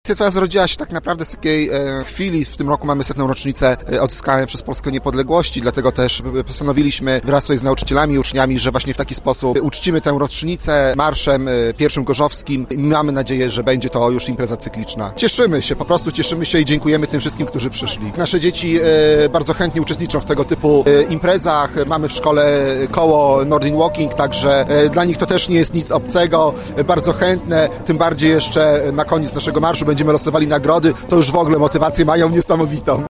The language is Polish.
Inicjatywa zrodziła się tak naprawdę z takiej chwili. W tym roku mamy 100. rocznicę odzyskania przez Polskę niepodległości, dlatego też postanowiliśmy wraz tutaj z nauczycielami i uczniami, że właśnie w taki sposób uczcimy tę rocznicę marszem pierwszym gorzowskim i mamy nadzieję, że będzie to już impreza cykliczna. Po prostu cieszymy się i dziękujemy tym wszystkim, którzy przyszli. Nasze dzieci bardzo chętnie uczestniczą w tego typu imprezach. Mamy w szkole koło Nordic Walking, także dla nich to też nie jest nic obcego. Bardzo chętne, tym bardziej jeszcze na koniec naszego marszu będziemy losowali nagrody, to już w ogóle motywację mają niesamowitą.